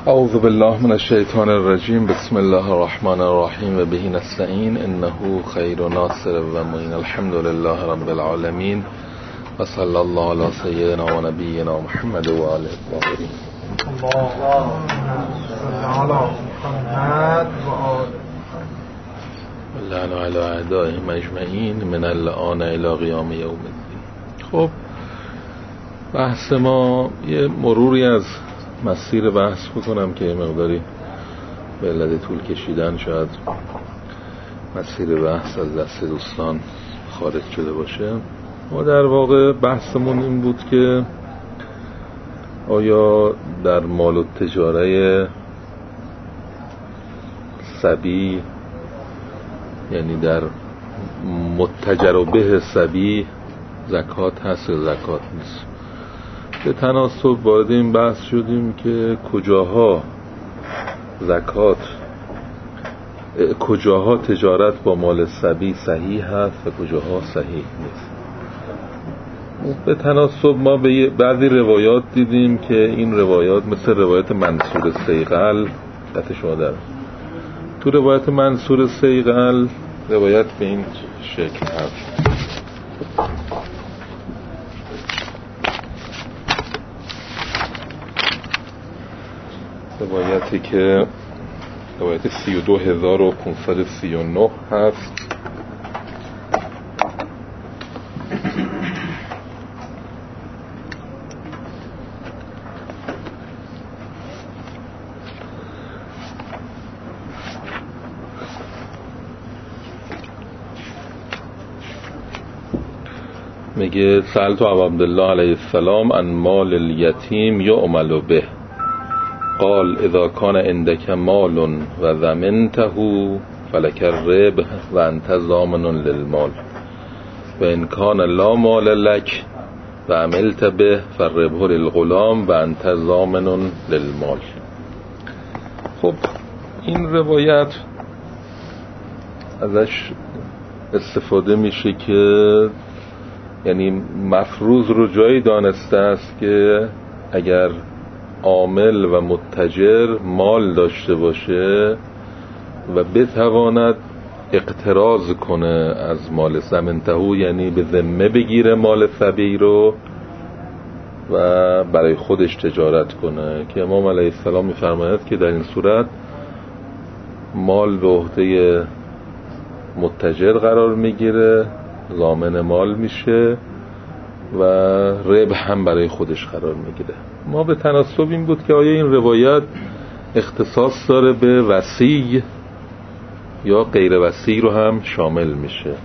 اعوذ بالله من الشیطان الرجیم. بسم الله الرحمن الرحیم و به نستعین انه خیر ناصر و معین. الحمد لله رب العالمین و صلی الله علی سیدنا و نبینا محمد و آله الطاهرین. اللهم صل علی محمد و آله لعن علی اعدائهم اجمعین من الآن الی قیام یوم الدین. خب بحث ما یه مروری از مسیر بحث بکنم که یه مقداری به علت طول کشیدن شاید مسیر بحث از دست دوستان خارج شده باشه. ما در واقع بحثمون این بود که آیا در مال و تجاره صبی، یعنی در متجر به صبی، زکات هست یا زکات نیست؟ به تناسب وارد این بحث شدیم که کجاها تجارت با مال صبی صحیح هست و کجاها صحیح نیست. به تناسب ما به بعضی روایات دیدیم که این روایات مثل روایت منصور سیغل تو روایت منصور سیغل روایت به این شکل هست: روایتی که روایت 32539 هست. میگه سألت ابا عبدالله علیه السلام عن مال الیتیم یعمل به، قال اذا كان عندك مال و ضمنته فلك الربح و انت ضامن للمال و ان كان لا مال لك و عملت به فالربح للغلام و انت ضامن للمال. خب این روایت ازش استفاده میشه که یعنی مفروض رو جایی دانسته است که اگر عامل و متجر مال داشته باشه و بتواند اقتراض کنه از مال ضمنته، یعنی به ذمه بگیره مال صبی رو و برای خودش تجارت کنه، که امام علیه السلام میفرماید که در این صورت مال به عهده متجر قرار میگیره، ضامن مال میشه و ربح هم برای خودش قرار میگیره. ما به تناسب این بود که آیا این روایت اختصاص داره به وصی یا غیر وصی رو هم شامل میشه.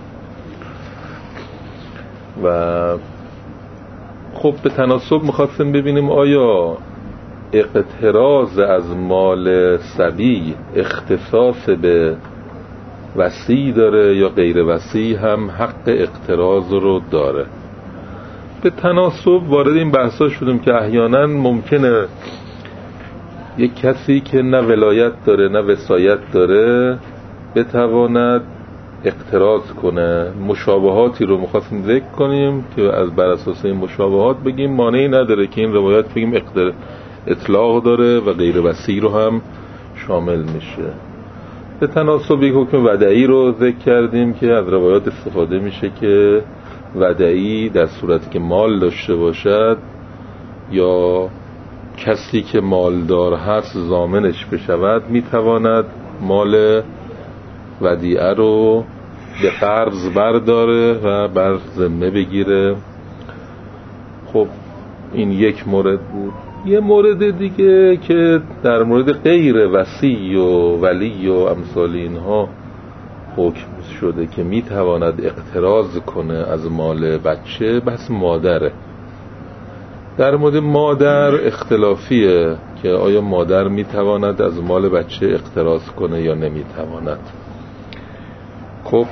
و خب به تناسب میخواستیم ببینیم آیا اقتراض از مال صبی اختصاص به وصی داره یا غیر وصی هم حق اقتراض رو داره. به تناسب وارد این بحثا شدیم که احیانا ممکنه یک کسی که نه ولایت داره نه وصایت داره بتواند اقتراض کنه. مشابهاتی رو می‌خواستیم ذکر کنیم که از بر اساس این مشابهات بگیم مانعی نداره که این روایت بگیم اطلاق داره و غیر وصی رو هم شامل میشه. به تناسب یک حکم ودعی رو ذکر کردیم که از روایات استفاده میشه که ودعی در صورتی که مال داشته باشد یا کسی که مالدار هست ضامنش بشود میتواند مال ودیعه رو به قرض برداره و بر ذمه بگیره. خب این یک مورد بود. یه مورد دیگه که در مورد غیر وصی و ولی و امثال اینها حکم شده که میتواند اقتراض کنه از مال بچه، بس مادره. در مورد مادر اختلافیه که آیا مادر میتواند از مال بچه اقتراض کنه یا نمیتواند. خب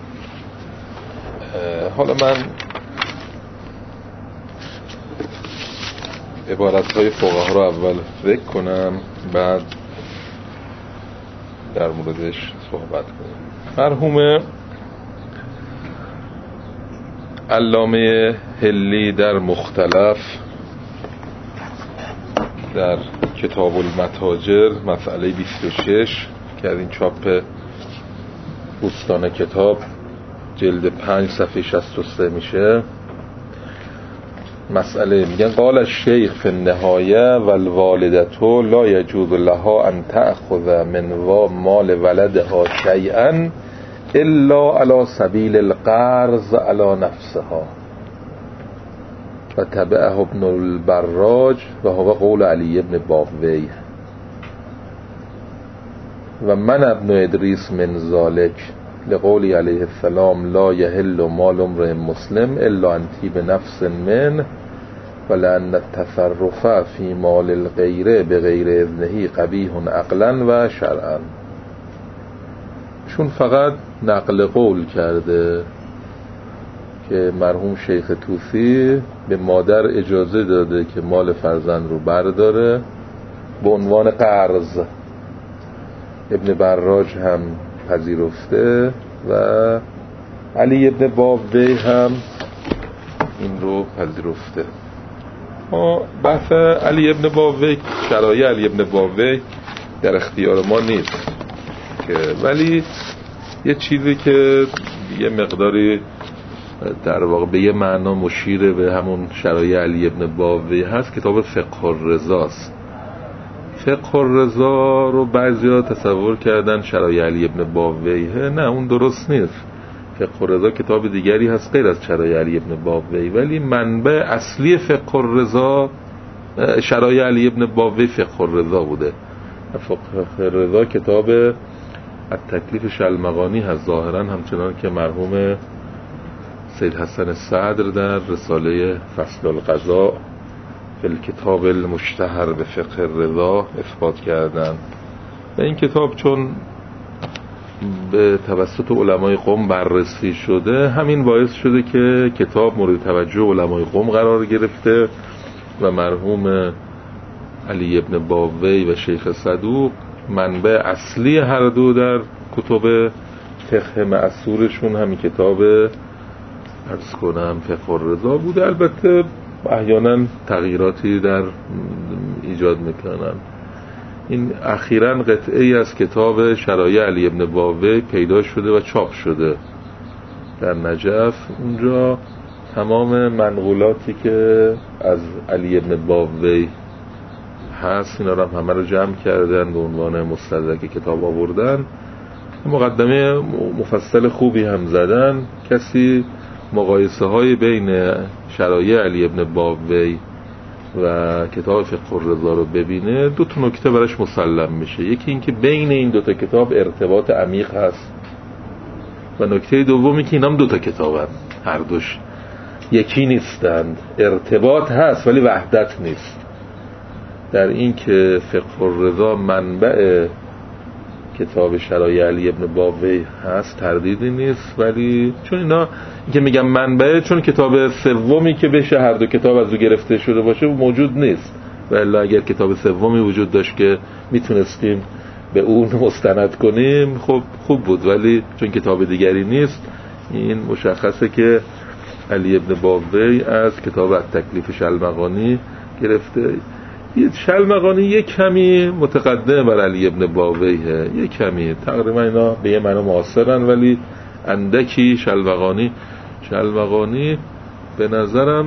حالا من عبارتهای فقها رو اول ذکر کنم بعد در موردش صحبت کنیم. مرحوم علامه حلی در مختلف در کتاب المتاجر مسئله 26 که از این چاپ بوستان کتاب جلد 5 صفحه 63 میشه. مسئله میگن قال الشیخ فی النهایه والوالدة لا یجوز لها ان تأخذ من مال ولدها شیئا الا على سبیل القرض على نفسها و تبعه ابن البراج و هو قول علی ابن بابوی و من ابن ادریس من ذالک لقول علیه السلام لا یحل مال امرئ مسلم الا ان طیب نفس من ولأن التصرف فی مال الغیر بغیر اذنه قبیح عقلا و شرعا. چون فقط نقل قول کرده که مرحوم شیخ طوسی به مادر اجازه داده که مال فرزند رو برداره به عنوان قرض. ابن براج هم پذیرفته و علی ابن بابوی هم این رو پذیرفته. ما بحث علی ابن بابوی، شرایع علی ابن بابوی در اختیار ما نیست که، ولی یه چیزی که یه مقداری در واقع به یه معنا مشیر به همون شرایع علی ابن بابوی هست، کتاب فقه الرضا است. فقه الرضا رو بعضیا تصور کردن شرایع علی ابن بابوی، نه اون درست نیست. فقه الرضا کتاب دیگری هست غیر از شرایع علی ابن بابوی، ولی منبع اصلی فقه الرضا شرایع علی ابن بابوی فقه الرضا بوده. فقه الرضا کتاب التکلیف شلمغانی هست ظاهرا، همچنان که مرحوم سید حسن صدر در رساله فصل القضاء فی الکتاب المشتهر به فقه الرضا اثبات کردن. و این کتاب چون به توسط علمای قم بررسی شده، همین باعث شده که کتاب مورد توجه علمای قم قرار گرفته و مرحوم علی ابن بابوی و شیخ صدوق منبع اصلی هر دو در کتب فقه مأثورشون همین کتاب عرض کنم فقه الرضا بوده. البته احیانا تغییراتی در ایجاد میکنن. این اخیراً قطعه‌ای از کتاب شرایع علی ابن بابوی پیدا شده و چاپ شده در نجف. اونجا تمام منقولاتی که از علی ابن بابوی هست اینا رو همه رو جمع کردن به عنوان مستدرک کتاب آوردن. مقدمه مفصل خوبی هم زدن. کسی مقایسه های بین شرایع علی ابن بابوی و کتاب فقه الرضا رو ببینه، دو تا نکته براش مسلم میشه. یکی این که بین این دو تا کتاب ارتباط عمیق هست و نکته دومی که اینام دو تا کتابن، هر دوش یکی نیستند. ارتباط هست ولی وحدت نیست. در این که فقه الرضا منبع کتاب شرایع علی ابن بابوی هست تردیدی نیست، ولی چون اینا که میگم منبع، چون کتاب سومی که بشه هر دو کتاب از او گرفته شده باشه موجود نیست، و الا اگر کتاب سومی وجود داشت که میتونستیم به اون مستند کنیم خب خوب بود، ولی چون کتاب دیگری نیست این مشخصه که علی ابن بابوی از کتاب التکلیف شلمغانی گرفته. شلمغانی یک کمی متقدم بر علی ابن بابوی، یک کمی، تقریبا اینا به یه معنی معاصرن ولی اندکی شلمغانی به نظرم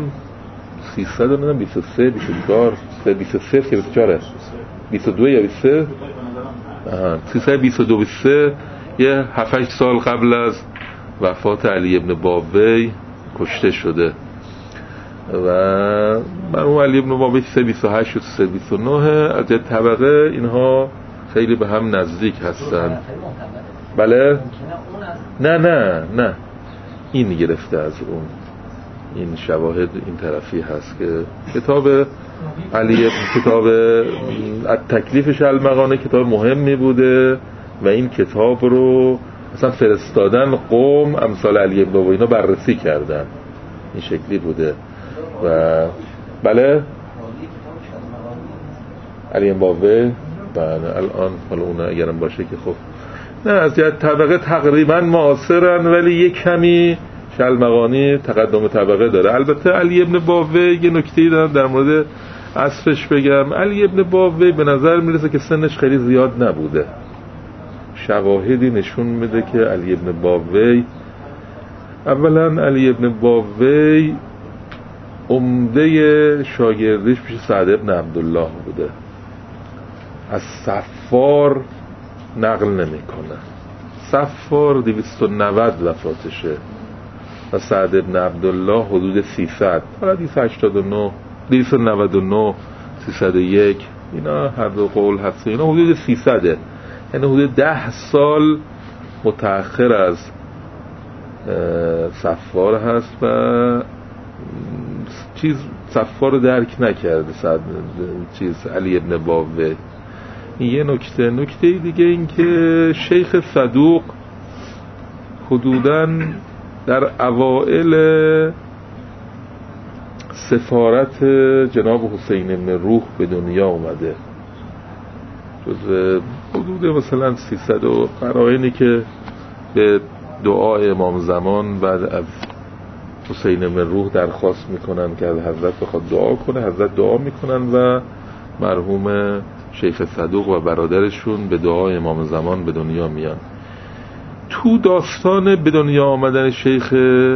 300 23 24 23 24 22 یا 23 322 23 یه 7-8 سال قبل از وفات علی ابن بابوی کشته شده و مرحوم علی ابن بابوی 328 و 329 از طبقه اینها خیلی به هم نزدیک هستن. بله؟ نه این گرفته از اون. این شواهد این طرفی هست که کتاب علی کتاب التکلیف شلمغانی کتاب مهمی بوده و این کتاب رو مثلا فرستادن قوم امثال علی ابن بابوی اینا بررسی کردن. این شکلی بوده و بله علی ابن بابوی بله الان حالا اون اگرم باشه که خب نه از جهت طبقه تقریبا معاصرن ولی یک کمی شلمغانی تقدم طبقه داره. البته علی ابن بابوی یه نکته‌ای دارن در مورد عصرش بگم، علی ابن بابوی به نظر میرسه که سنش خیلی زیاد نبوده. شواهدی نشون میده که علی ابن بابوی، اولا علی ابن بابوی عمده شاگردش پیش سعد ابن عبدالله بوده، از صفار نقل نمیکنه. صفار 290 وفاتشه و سعد ابن عبدالله حدود 300، حالا 289 299 301 اینا هر دو قول هست، اینا حدود 300، یعنی حدود 10 سال متأخر از صفار هست و صفار رو درک نکرده علی ابن بابوی. یه نکته دیگه این که شیخ صدوق حدوداً در اوائل سفارت جناب حسین ابن روح به دنیا اومده، جز حدود مثلا 300 و قرائنی که به دعای امام زمان بعد از حسین ابن روح درخواست میکنن که از حضرت بخواد دعا کنه، حضرت دعا میکنن و مرحوم شیخ صدوق و برادرشون به دعای امام زمان به دنیا میان. تو داستان به دنیا آمدن شیخ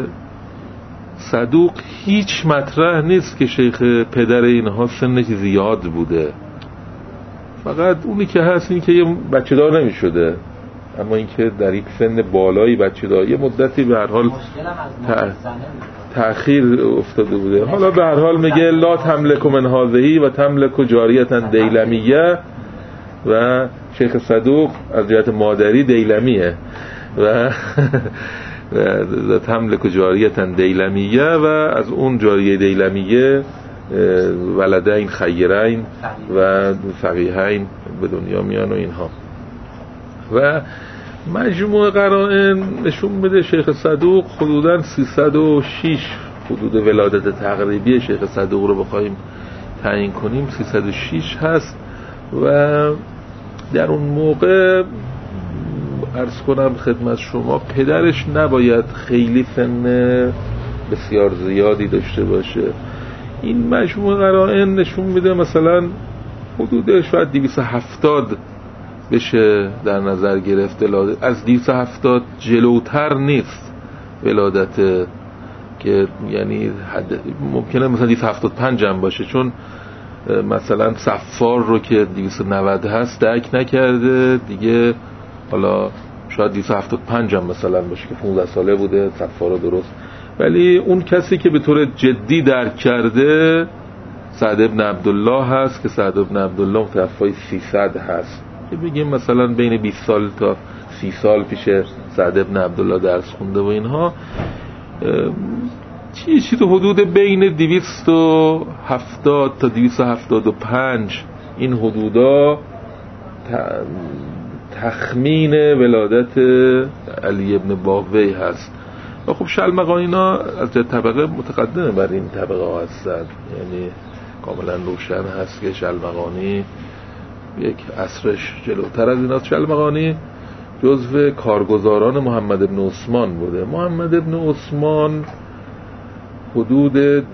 صدوق هیچ مطرح نیست که شیخ پدر اینها سنش زیاد بوده، فقط اونی که هست این که یه بچه دار نمی شده، اما این که در یک سن بالایی بچه دار، یه مدتی به هر حال تأخیر افتاده بوده. حالا به هر حال میگه لا تملک من هذهی و تملک جاریتا دیلمیه، و شیخ صدوق از جهت مادری دیلمیه و تملک جاریتا دیلمیه و از اون جاریه دیلمیه ولدین خیرین و فقیهین به دنیا میان و اینها. و مجموع قرائن نشون میده شیخ صدوق حدوداً 306 حدود ولادت تقریبی شیخ صدوق رو بخوایم تعیین کنیم 306 هست و در اون موقع عرض کنم خدمت شما پدرش نباید خیلی سن بسیار زیادی داشته باشه. این مجموع قرائن نشون میده مثلا حدود شاید 270 بشه در نظر گرفت، از 270 جلوتر نیست ولادت، که یعنی ممکنه مثلا 275 هم باشه، چون مثلا صفار رو که 290 هست درک نکرده دیگه، حالا شاید 275 هم مثلا باشه که 15 ساله بوده صفار رو درست، ولی اون کسی که به طور جدی درک کرده سعد ابن عبدالله هست که سعد ابن عبدالله متوفای 300 هست، که بگیم مثلا بین 20 سال تا 30 سال پیش سعد ابن عبدالله درس خونده و اینها. چیزی تو حدود بین 270 تا 275 این حدودا تخمین ولادت علی ابن بابوی هست. و خب شلمغانی اینا از طبقه متقدمه بر این طبقه ها هستن، یعنی کاملا روشن هست که شلمغانی یک عصرش جلوتر از ایناست. شلمغانی جزو کارگزاران محمد ابن عثمان بوده. محمد ابن عثمان حدود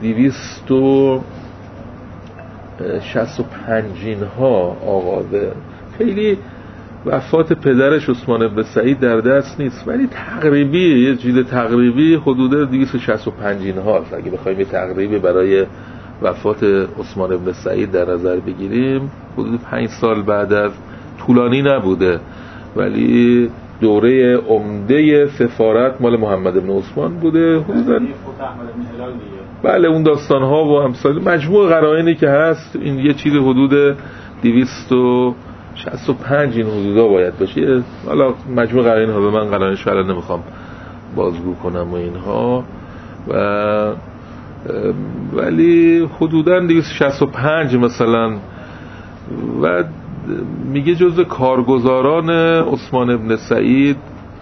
265 ها آغازه، خیلی وفات پدرش عثمان ابن سعید در دست نیست، ولی تقریبی یه چیز تقریبی حدود 265 هاست. اگه بخوایم یه تقریبی برای وفات عثمان ابن سعید در نظر بگیریم حدود 5 سال بعد از، طولانی نبوده ولی دوره عمده سفارت مال محمد ابن عثمان بوده حدوداً. بله اون داستان ها و امثال مجموع قرائنی که هست این یه چیز حدود 265 این حدودا باید باشه. حالا مجموع قرائن ها به من قرائنش الان نمیخوام بازگو کنم و اینها، ولی حدوداً 265 مثلا. و میگه جزو کارگزاران عثمان ابن سعید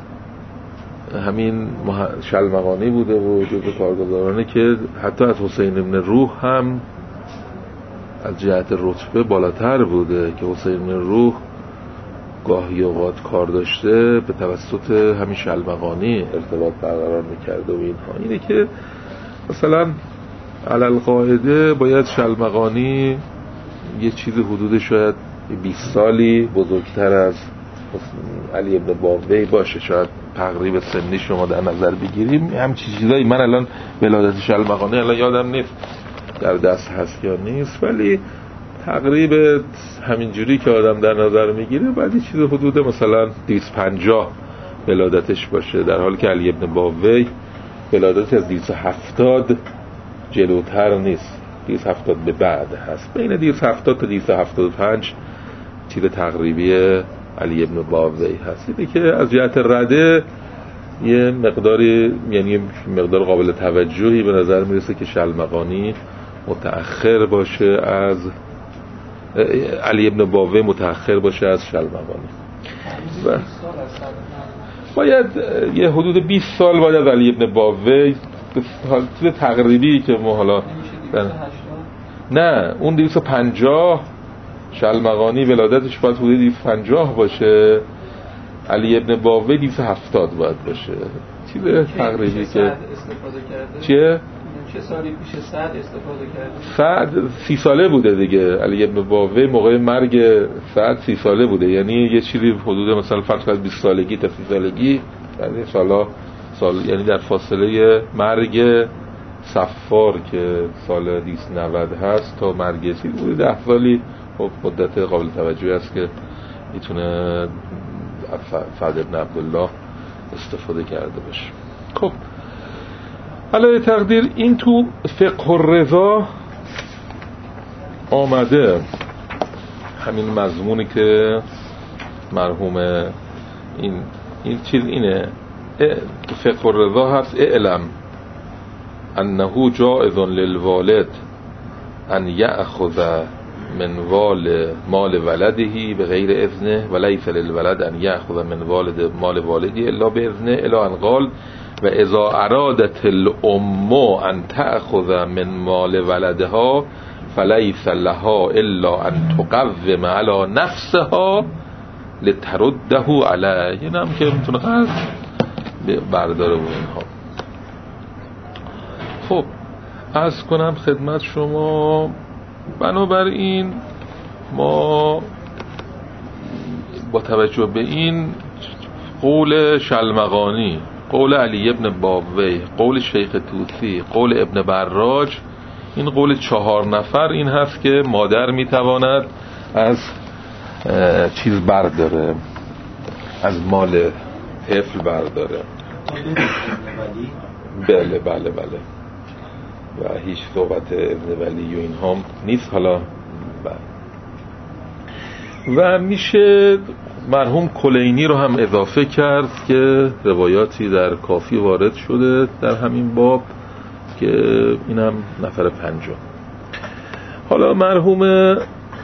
همین شلمغانی بوده و جزو کارگزارانی که حتی از حسین ابن روح هم از جهت رتبه بالاتر بوده، که حسین ابن روح گاهی اوقات کار داشته به توسط همین شلمغانی ارتباط برقرار میکرده و اینها. اینه که مثلا علل قاعده باید شلمغانی یه چیزی حدود شاید 20 سالی بزرگتر از علی ابن بابوی باشه، شاید تقریب سنی شما در نظر بگیریم همچین چیزایی. من الان ولادت شلمغانی الان یادم نیست در دست هست یا نیست، ولی تقریب همینجوری که آدم در نظر میگیره بعد یه چیز حدود مثلا 250 ولادتش باشه، در حالی که علی ابن بابوی ولادتش از 270 جلوتر نیست، 270 به بعد هست، بین 270 تا 275 چیز تقریبی علی ابن بابوی هست. اینه که از جهت رده یه مقداری، یعنی مقدار قابل توجهی به نظر میرسه که شلمغانی متأخر باشه از علی ابن بابوی متأخر باشه از شلمغانی. و باید یه حدود 20 سال باید از علی ابن بابوی به تقریبی که ما حالا نه اون 250 شلمغانی ولادتش باید حدود 250 باشه، علی ابن بابوی 270 باید باشه، چیز تقریبی که چیه؟ چه سالی پیش سعد استفاده کرده؟ سعد 30 ساله بوده دیگه، علی ابن بابوی موقع مرگ سعد 30 ساله بوده، یعنی یه چیزی حدود مثلا فرض کنید 20 سالگی تا 30 سالگی، یعنی سال یعنی در فاصله مرگ صفار که سال 290 هست تا مرگ چیز بوده 10 سالی. خب مدت قابل توجهی است که میتونه سعد ابن عبدالله استفاده کرده باشه. خب علی تقدیر این تو فقه الرضا آمده، همین مضمونی که مرحوم این چیز اینه، فقه الرضا هست: اعلم انه جائز للوالد ان یأخذ من مال ولده بغیر اذنه و لیس للولد ان یأخذ من مال والده الا باذنه، الا ان قال و اذا ارادت الام ان تأخذ من مال ولدها فلیس لها الا ان تقوم على نفسها لترده علیه. این هم که میتونه قرض برداره و اینها. خب عرض کنم خدمت شما، بنابراین ما با توجه به این قول شلمغانی، قول علی ابن بابوی، قول شیخ طوسی، قول ابن براج، این قول 4 نفر این هست که مادر میتواند از چیز برداره، از مال طفل برداره. بله بله بله، و هیچ صحبت ابن ولی و این هم نیست. حالا و میشه مرحوم کلینی رو هم اضافه کرد که روایاتی در کافی وارد شده در همین باب که اینم نفر 5. حالا مرحوم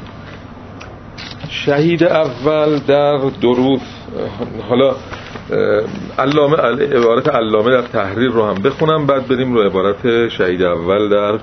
شهید اول در دروس، حالا علامه عبارت علامه در تحریر رو هم بخونم بعد بریم رو عبارت شهید اول در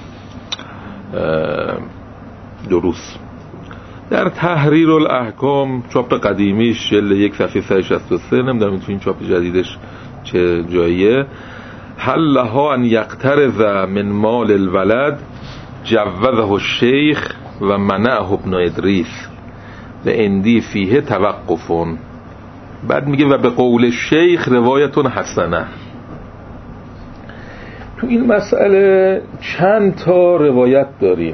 دروس. در تحریر الاحکام چاپ قدیمیش جلد 1 صفحه 163، نمیدونم تو این چاپ جدیدش چه جاییه: هل لها ان یقترض من مال الولد جوزه الشیخ و منعه ابن ادریس و اندی فیه توقفون. بعد میگه و به قول شیخ روایتون حسنه. تو این مسئله چند تا روایت داریم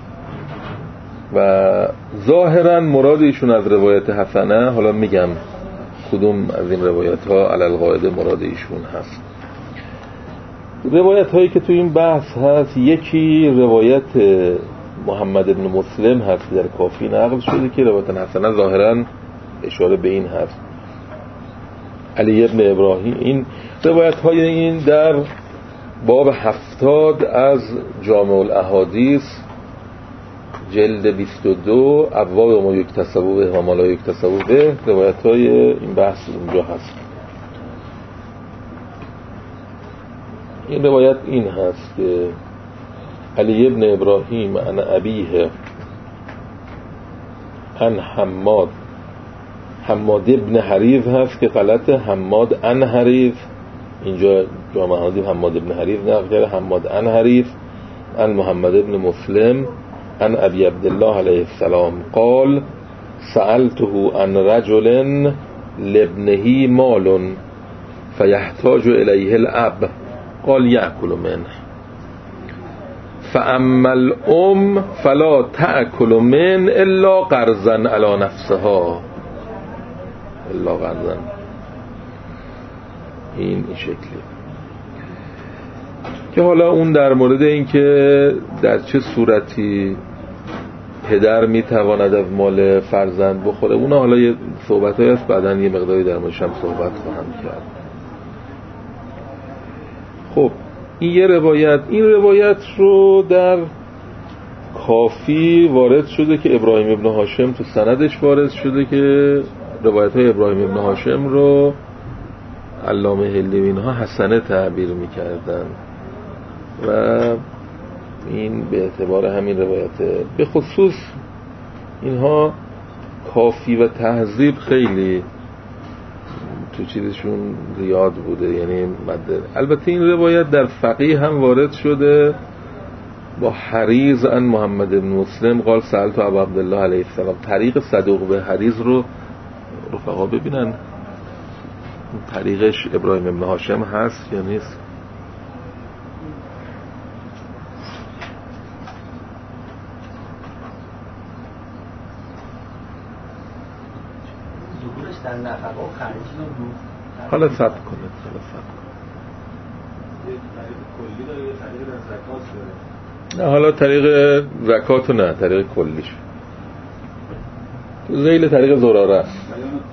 و ظاهرا مراد ایشون از روایت حسنه، حالا میگم کدوم از این روایت ها علی القاعده مراد ایشون هست. روایت هایی که تو این بحث هست، یکی روایت محمد ابن مسلم هست در کافی نقل شده که روایت حسنه ظاهرا اشاره به این هست. علی ابن ابراهیم، این روایت های این در باب 70 از جامع الاحادیث جلد 22 ابواب ما یکتسبوا به و ما لا یکتسبوا به، روایت های این بحث اونجا هست. این روایت این هست که علی ابن ابراهیم عن ابیه عن حماد ابن حریث هست که غلط، حماد عن حریث، اینجا جامعه احادیث حماد ابن حریث نقل کرده، حماد عن حریث عن محمد ابن مسلم عن ابی عبدالله علیه السلام قال سألته عن رجل لابنه مال فيحتاج إليه الأب قال يأكل منه فأما الأم فلا تأكل من إلا قرضا على نفسها إلا قرضا. این شکلی که حالا اون در مورد این که در چه صورتی پدر میتواند از مال فرزند بخوره، اون حالا یه صحبتایی هست، بعداً یه مقداری در موردش هم صحبت خواهم کرد. خب این یه روایت، این روایت رو در کافی وارد شده که ابراهیم ابن هاشم تو سندش وارد شده که روایت های ابراهیم ابن هاشم رو علامه هلی و اینها حسنه تعبیر میکردن و این به اعتبار همین روایته. به خصوص اینها کافی و تهذیب خیلی تو چیزشون زیاد بوده، یعنی مده. البته این روایت در فقیه هم وارد شده با حریز عن محمد بن مسلم قال سألت ابا عبدالله علیه السلام. طریق صدوق به حریز رو رفقا ببینن طریقش ابراهیم ابن هاشم هست یا نیست. حالا ثبت کنه نه، حالا طریق زکات نه، طریق کلیش زیل طریق زراره است.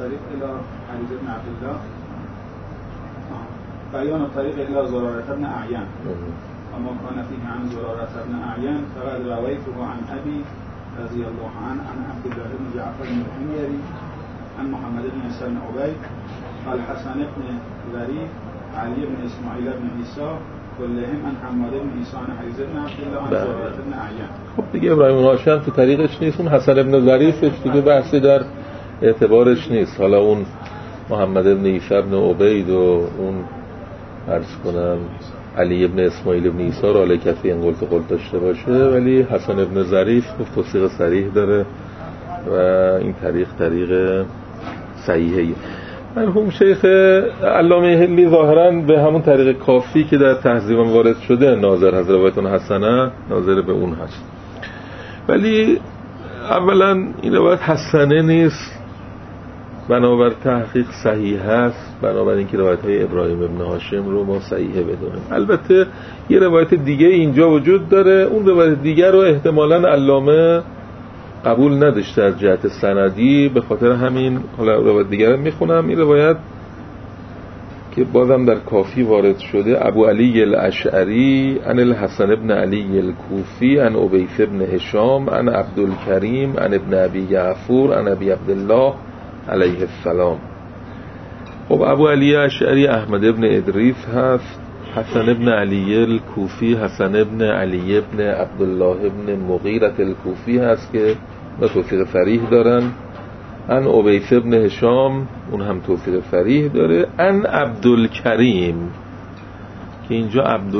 بیان طریق الى زراره ابن اعین اما کان فیه عن زراره ابن اعین فقد رویته عن ابی رضی الله عنه عن عبدالله بن جعفر بن الحمیری عن محمد بن عیسی بن عبید الحسن بن ظریف علی بن اسماعیل بن عیسی كلهم عن حماد بن عیسی عن حریز بن عبدالله عن زراره ابن اعین. خب دیگه ابراهیم هاشم تو طریقش نیست، اون حسن بن ظریفش دیگه بحثی در اعتبارش نیست. حالا اون محمد بن عیسی بن عبید و اون عرض کنم علی ابن اسماعیل ابن عیسی را علی کفی این قلت داشته باشه، ولی حسن ابن ظریف توثیق صریح داره و این طریق صحیحه. مرحوم شیخ علامه هلی ظاهراً به همون طریق کافی که در تهذیب وارد شده ناظر از روایتون حسنه ناظر به اون هست، ولی اولا این روایت حسنه نیست، بنابر تحقیق صحیح هست، بنابر اینکه روایت های ابراهیم ابن هاشم رو ما صحیحه بدونیم. البته یه روایت دیگه اینجا وجود داره، اون روایت دیگه رو احتمالاً علامه قبول نداشته از جهت سندی، به خاطر همین حالا روایت دیگه رو میخونم. این روایت که بازم در کافی وارد شده ابو علی الاشعری عن الحسن ابن علی الکوفی عن عبیث ابن هشام عن عبدالکریم عن ابن ابی جعفر عن ابی عبدالله علیه السلام. خب ابو علی اشعری احمد ابن ادریس هست، حسن ابن علی الکوفی حسن ابن علی ابن عبدالله ابن مغیرة الکوفی هست که با توثیق صریح دارن. ان عبیث ابن هشام اون هم توثیق صریح داره. ان عبدالکریم که اینجا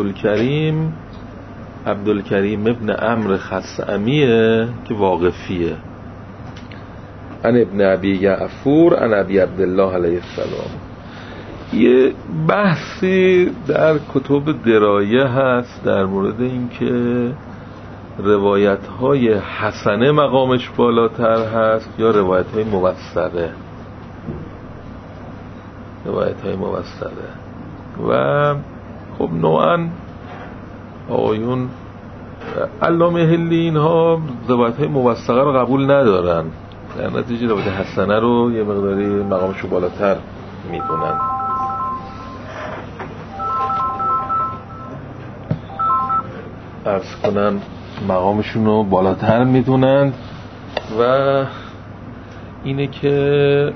عبدالکریم ابن عمرو خثعمیه که واقفیه. ان ابن ابی جعفر ان ابی عبدالله علیه السلام. یه بحثی در کتب درایه هست در مورد این که روایت‌های حسنه مقامش بالاتر هست یا روایت‌های موثقه. و خب نوعاً آقایون علامه هلی اینها روایت‌های موثقه رو قبول ندارن، در نتیجه روایت حسنه رو یه مقداری مقامش رو بالاتر میدونن. عرض کنم مقامشون رو بالاتر میدونن و اینه که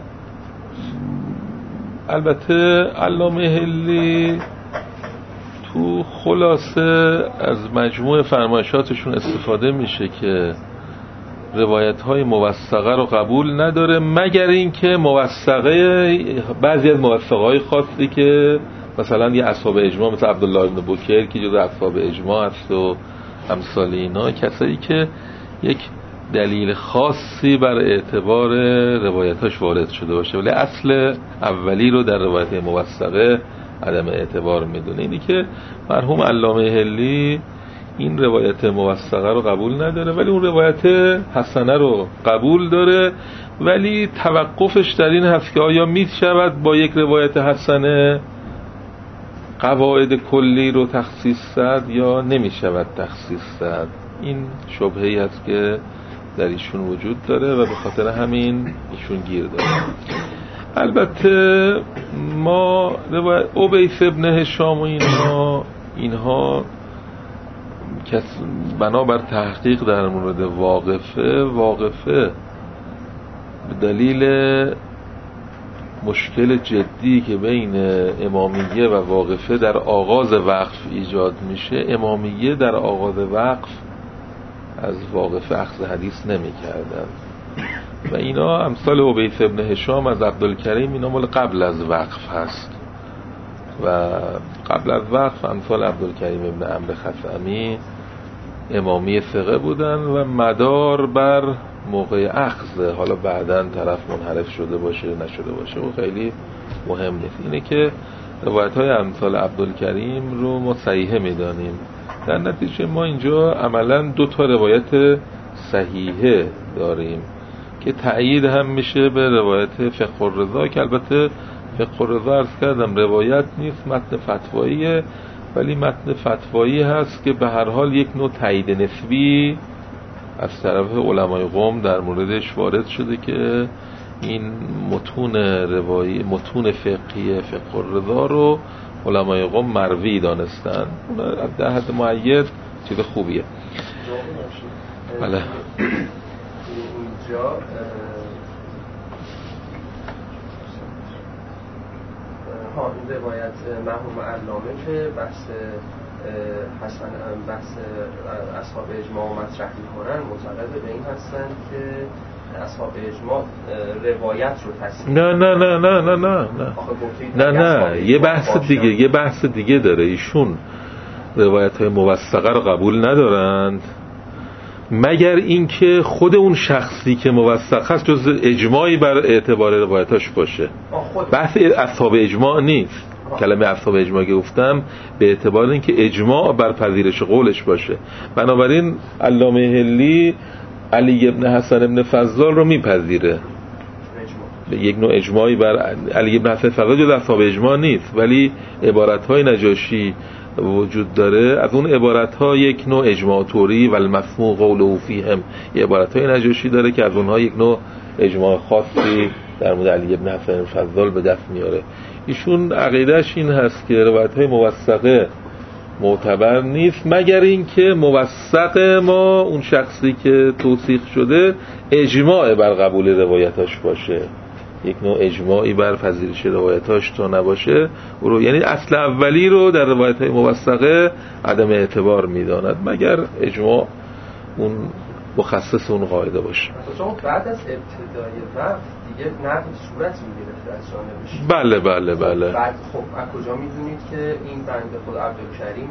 البته علامه هلی تو خلاصه از مجموع فرمایشاتشون استفاده میشه که روایت‌های موثقه رو قبول نداره، مگر اینکه بعضی از موثقه‌های خاصی که مثلا یه اصحاب اجماع مثل عبدالله بن بکر که جزو اصحاب اجماع هست و امثال اینا، کسایی که یک دلیل خاصی بر اعتبار روایتاش وارد شده باشه، ولی اصل اولی رو در روایت موثقه عدم اعتبار میدونه. اینی که مرحوم علامه حلی این روایت موثقه رو قبول نداره ولی اون روایت حسنه رو قبول داره، ولی توقفش در این هست که آیا میشود با یک روایت حسنه قواعد کلی رو تخصیص زد یا نمیشود تخصیص زد. این شبهه‌ای هست که در ایشون وجود داره و به خاطر همین ایشون گیر داره. البته ما عبیس ابن هشام و اینها بنابر تحقیق در مورد واقفه به دلیل مشکل جدی که بین امامیه و واقفه در آغاز وقف ایجاد میشه، امامیه در آغاز وقف از واقفه اخذ حدیث نمی کردن و اینا امثال عبیس ابن هشام از عبدالکریم اینا مال قبل از وقف هست و قبل از وقف امثال عبدالکریم ابن عمرو خثعمی امامی ثقه بودن و مدار بر موقع اخذ، حالا بعداً طرف منحرف شده باشه نشده باشه و خیلی مهم نیست. اینه که روایت‌های امثال عبدالکریم رو ما صحیحه میدانیم. در نتیجه ما اینجا عملاً 2 تا روایت صحیحه داریم که تأیید هم میشه به روایت فقه الرضا که البته فقه الرضا عرض کردم روایت نیست، متن فتواییه، ولی متن فتوایی هست که به هر حال یک نوع تایید نسبی از طرف علمای قوم در موردش وارد شده که این متون فقهی فقه الرضا رو علمای قوم مروی دانستن. اون در حد معید چیز خوبیه. بله اینجا این روایت مرحوم علامه که بحث اصحاب اجماع مطرح میکنن معتقد به این هستن که اصحاب اجماع روایت رو تصحیح نه یه بحث دیگه داره. ایشون روایت های موثقه رو قبول ندارند مگر اینکه خود اون شخصی که موثق هست جز اجماعی بر اعتبار روایتاش باشه. بحث اصحاب اجماع نیست. کلمه اصحاب اجماع که گفتم به اعتبار اینکه اجماع بر پذیرش قولش باشه. بنابراین علامه حلی علی ابن حسن ابن فضال رو میپذیره، یک نوع اجماعی بر علی ابن حسن فضال جز اصحاب اجماع نیست، ولی عبارت‌های نجاشی وجود داره. از اون عبارت‌ها یک نوع اجماع طوری و المسموع قوله فیهم، عبارت‌های نجاشی داره که از اونها یک نوع اجماع خاصی در مورد علی ابن حسن فضال به دست میاره. ایشون عقیدهش این هست که روایت‌های موثقه معتبر نیست مگر اینکه موثق ما اون شخصی که توثیق شده اجماع بر قبول روایتاش باشه، یک نوع اجماعی بر پذیرش روایتاش تا نباشه یعنی اصل اولی رو در روایت‌های موثقه عدم اعتبار میداند مگر اجماع اون مخصص اون قاعده باشه. شما بعد از ابتدای وقت دیگه نقد صورت میگرفته از جانبش. بله. بعد خب از کجا میدونید که این بنده خود عبدالکریم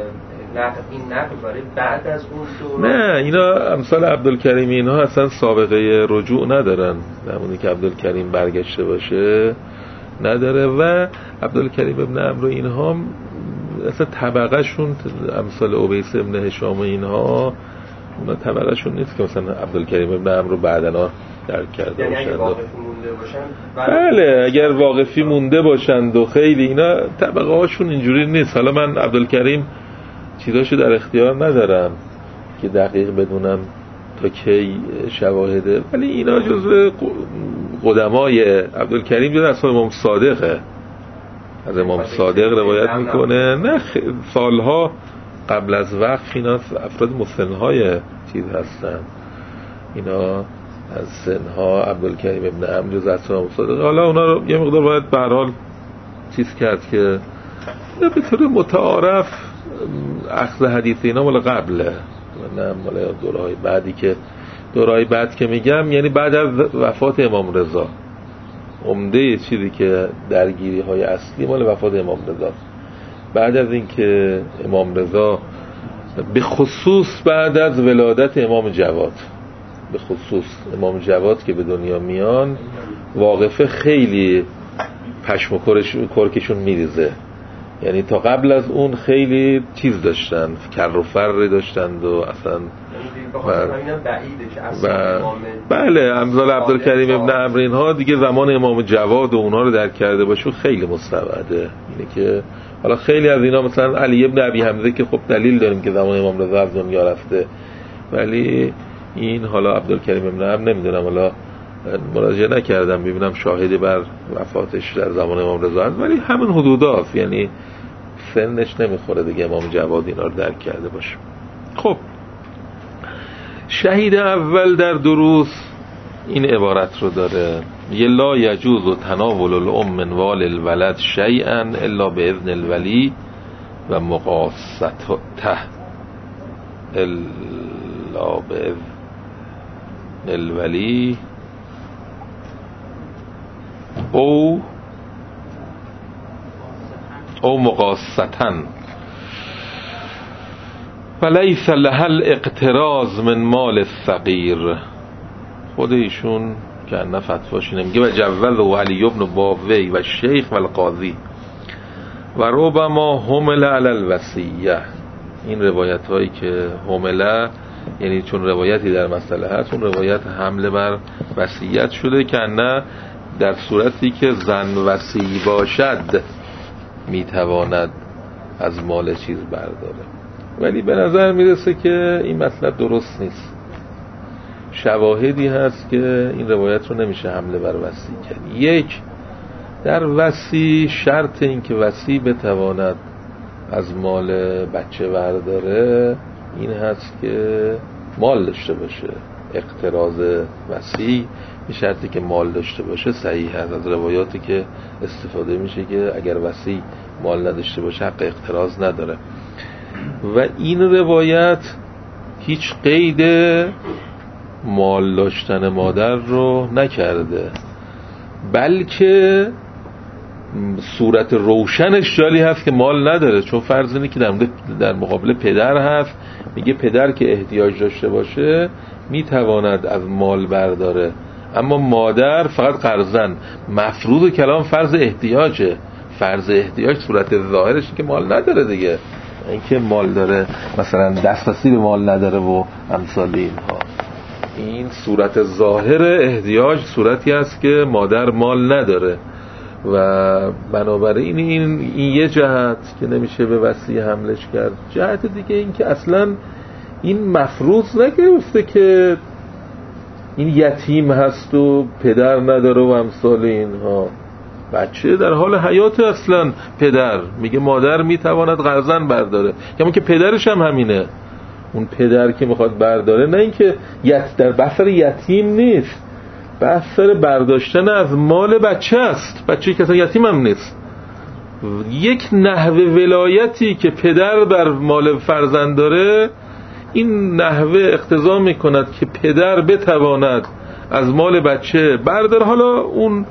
این نقد برای بعد از اون دوران؟ نه، اینا امثال عبدالکریم اینها اصلا سابقه رجوع ندارن، همونی که عبدالکریم برگشته باشه نداره و عبدالکریم ابن عمرو اینها اصلا طبقه شون امثال عبیس ابن هشام اینها اونا طبقه شون نیست که مثلا عبدالکریم ابن عمرو بعدنا درک کرده یعنی باشند. اگه واقفی مونده باشن بله، اگر واقفی مونده باشند و خیلی اینا طبقه هاشون اینجوری نیست. حالا من عبدالکریم چیزاشو در اختیار ندارم که دقیق بدونم تا کی شواهده، ولی اینا جزو قدمای عبدالکریم جز اصلا امام صادقه، از امام صادق روایت میکنه. نه سالها قبل از وقف اینا افراد مسنهای چیز هستن، اینا از سنها عبدالکریم ابن عمرو جز امام صادق. حالا اونا رو یه مقدار باید به هر حال چیز کرد که به طور متعارف اخذ حدیث اینا مال قبله، نه مال دورهای بعدی. که دورهای بعد که میگم یعنی بعد از وفات امام رضا. عمده چیزی که درگیری های اصلی مال وفات امام رضا. بعد از اینکه امام رضا به خصوص بعد از ولادت امام جواد، به خصوص امام جواد که به دنیا میان واقفه خیلی پشم و کرکشون میریزه. یعنی تا قبل از اون خیلی چیز داشتن، کر و فر داشتند و اصلا بله امثال عبدالکریم ابن عمرو اینها دیگه زمان امام جواد و اونها رو درک کرده باشون خیلی مستبعده. اینه که حالا خیلی از اینا مثلا علی ابن ابی حمزه که خب دلیل داریم که زمان امام رضا از دنیا رفته، ولی این حالا عبدالکریم ابن عمرو نمیدونم، حالا مراجعه نکردم ببینم شاهدی بر وفاتش در زمان امام رضا هست، ولی همین حدوداست، یعنی سنش نمیخوره دیگه امام جواد اینا رو درک کرده باشه. خب شهید اول در دروس این عبارت رو داره: لا یجوز تناول الام من وال الولد شیئا الا باذن الولی و مقاصته الا باذن الولی او مقاصتن ولیس لها الاقتراض من مال الصغیر. خود ایشون که نه فتواش نمیگه و جوز علی ابن باوی و شیخ و القاضی و ربما حمل علی الوصیه. این روایت هایی که حمله یعنی چون روایتی در مسئله هست، اون روایت حمله بر وصیت شده که نه در صورتی که زن وصی باشد میتواند از مال چیز برداره. ولی به نظر میرسه که این مطلب درست نیست. شواهدی هست که این روایت رو نمیشه حمله بر وصی کرد. یک، در وصی شرط این که وصی بتواند از مال بچه برداره این هست که مال داشته باشه. اقتراض وصی این شرطی که مال داشته باشه صحیح هست. از روایاتی که استفاده میشه که اگر وصی مال نداشته باشه حق اقتراض نداره. و این روایت هیچ قید مال داشتن مادر رو نکرده، بلکه صورت روشنش جالی هست که مال نداره. چون فرض اینه که در مقابل پدر هست، میگه پدر که احتیاج داشته باشه میتواند از مال برداره، اما مادر فقط قرضن. مفروض کلام فرض احتیاجه. فرض احتیاج صورت ظاهرش که مال نداره دیگه، اینکه مال داره مثلا دسترسی به مال نداره و امثال اینها. این صورت ظاهر احتیاج صورتی است که مادر مال نداره و بنابراین این یه جهت که نمیشه به وصی حملش کرد. جهت دیگه این که اصلا این مفروض نگرفته که این یتیم هست و پدر نداره و امثال اینها. بچه در حال حیات اصلا پدر میگه مادر میتواند قرضن برداره، همون که پدرش هم همینه. اون پدر که میخواد برداره، نه اینکه در بحث یتیم نیست، بحث برداشتن از مال بچه است. بچه که اصلا یتیم هم نیست. یک نحوه ولایتی که پدر بر مال فرزند داره، این نحوه اقتضا میکند که پدر بتواند از مال بچه برداره. حالا اون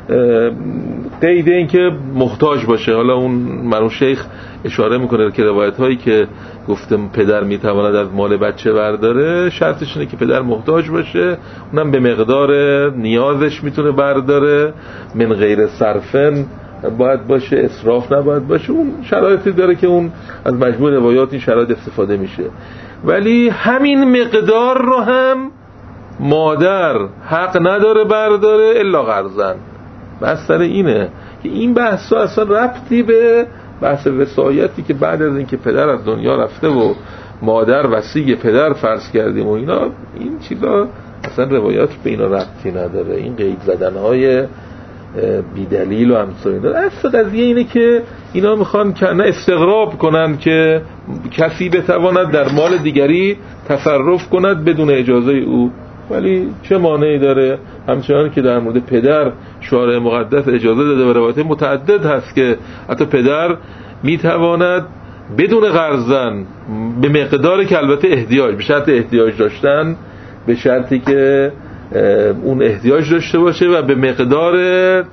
قید این که محتاج باشه. حالا اون مرحوم شیخ اشاره میکنه که روایت هایی که گفتم پدر میتواند از مال بچه برداره شرطش اینه که پدر محتاج باشه، اونم به مقدار نیازش میتونه برداره، من غیر صرفن باید باشه، اسراف نباید باشه. اون شرایطی داره که اون از مجموع روایات این شرایط استفاده میشه. ولی همین مقدار رو هم مادر حق نداره برداره الا قرضن. بحث سر اینه که این بحث ها اصلا ربطی به بحث وصایتی که بعد از اینکه پدر از دنیا رفته و مادر وصی پدر فرض کردیم و اینا، این چیزا اصلا روایات به اینا ربطی نداره. این قید زدن های بی دلیل و امثال داره. اصلا قضیه اینه که اینا میخوان کنه استغراب کنن که کسی بتواند در مال دیگری تصرف کند بدون اجازه او. ولی چه مانعی داره؟ همچنان که در مورد پدر شارع مقدس اجازه داده و روایت متعدد هست که حتی پدر میتواند بدون قرضن به مقداری که البته احتیاج، به شرط احتیاج داشتن، به شرطی که اون احتیاج داشته باشه و به مقدار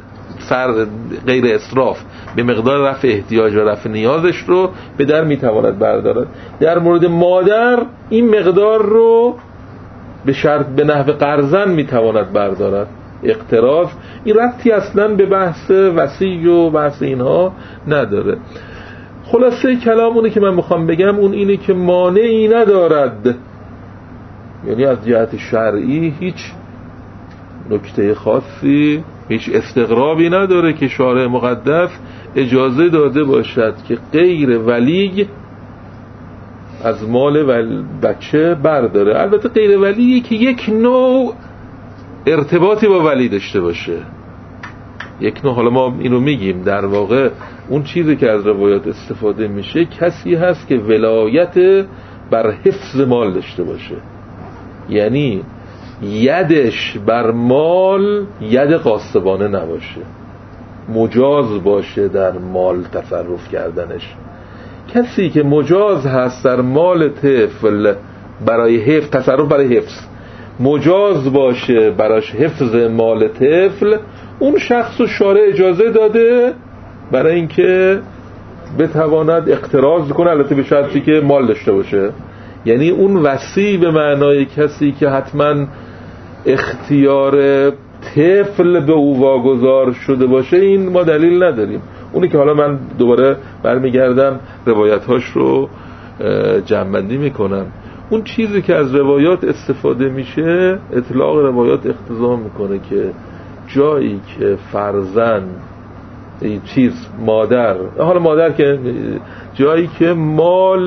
غیر اسراف به مقدار رفع احتیاج و رفع نیازش رو به در میتواند بردارد. در مورد مادر این مقدار رو به شرط به نحو قرضن میتواند بردارد. اقتراض این ربطی اصلا به بحث وصی و بحث اینها نداره. خلاصه کلام اونه که من میخوام بگم اون اینه که مانعی ندارد، یعنی از جهت شرعی هیچ نکته خاصی، هیچ استقرابی نداره که شارع مقدس اجازه داده باشد که غیر ولی از مال بچه برداره. البته غیر ولی که یک نوع ارتباطی با ولی داشته باشه، یک نوع، حالا ما اینو میگیم، در واقع اون چیزی که از روایات استفاده میشه کسی هست که ولایت بر حفظ مال داشته باشه، یعنی یدش بر مال ید غاصبانه نباشه، مجاز باشه در مال تصرف کردنش. کسی که مجاز هست در مال طفل برای حفظ، تصرف برای حفظ، مجاز باشه براش حفظ مال طفل، اون شخص رو شارع اجازه داده برای اینکه بتواند اقتراض کنه، البته به شرطی که مال داشته باشه. یعنی اون وصی به معنای کسی که حتما اختیار طفل به او واگذار شده باشه، این ما دلیل نداریم. اونی که حالا من دوباره برمیگردم روایت‌هاش رو جمع‌بندی میکنم، اون چیزی که از روایات استفاده میشه، اطلاق روایات اقتضا میکنه که جایی که فرزند چیز مادر، حالا مادر که جایی که مال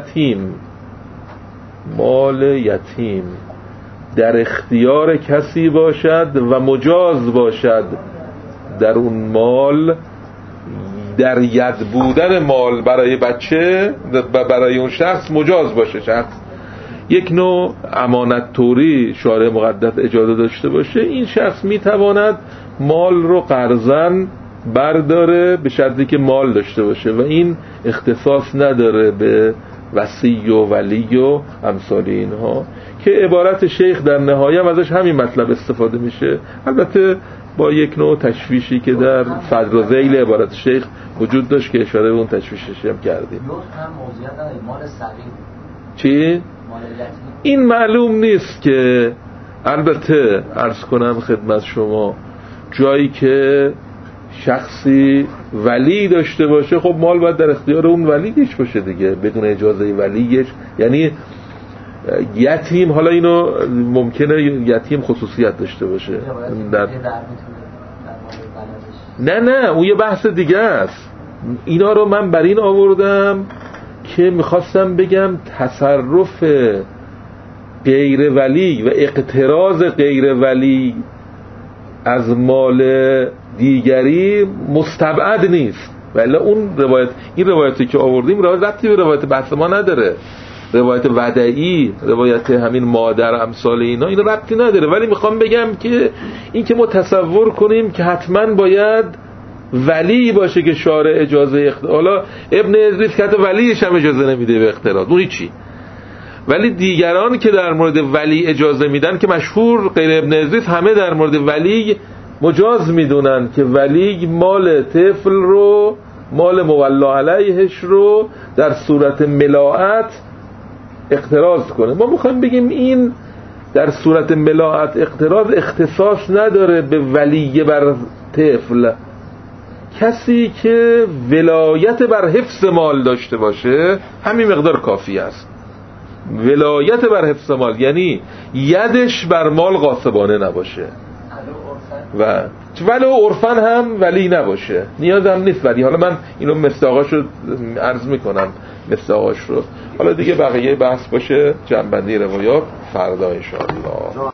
یتیم در اختیار کسی باشد و مجاز باشد در اون مال، در ید بودن مال برای بچه و برای اون شخص مجاز باشه، شخص یک نوع امانت توری شارع مقدس اجازه داشته باشه، این شخص میتواند مال رو قرضاً برداره به شرطی که مال داشته باشه و این اختصاص نداره به وصی و ولی و امثال اینها، که عبارت شیخ در نهایه هم ازش همین مطلب استفاده میشه، البته با یک نوع تشویشی که در صدر و ذیل عبارت شیخ وجود داشت که اشاره به اون تشویشش هم کردیم. مال صغیر چی؟ این معلوم نیست که، البته عرض کنم خدمت شما، جایی که شخصی ولی داشته باشه، خب مال باید در اختیار اون ولیش باشه دیگه، بدون اجازه ولیش. یعنی یتیم، حالا اینو ممکنه یتیم خصوصیت داشته باشه نه اون یه بحث دیگه است. اینا رو من بر این آوردم که میخواستم بگم تصرف غیر ولی و اقتراض غیر ولی از مال دیگری مستبعد نیست، ولی اون این روایتی که آوردیم ربطی به روایت بحث ما نداره، روایت ودعی، روایت همین مادر امثال اینا، این ربطی نداره. ولی میخوام بگم که این که ما تصور کنیم که حتما باید ولی باشه که شارع اجازه حالا ابن ادریس که حتی ولیش هم اجازه نمیده به اقتراض، اون هیچی، ولی دیگران که در مورد ولی اجازه میدن که مشهور غیر ابن ادریس همه در مورد ولی مجاز میدونن که ولی مال طفل رو، مال مولا علیهش رو در صورت ملاعت اقتراض کنه. ما میخوایم بگیم این در صورت ملاعت اقتراض اختصاص نداره به ولی بر طفل، کسی که ولایت بر حفظ مال داشته باشه همین مقدار کافی است. ولایت بر حفظ مال یعنی یدش بر مال غاصبانه نباشه و ولو عرفن هم ولی نباشه، نیاز هم نیست ولی. حالا من اینو مصداقاشو عرض میکنم، مصداقاش رو، حالا دیگه بقیه بحث باشه جنبندی روایات فردا ان شاء الله.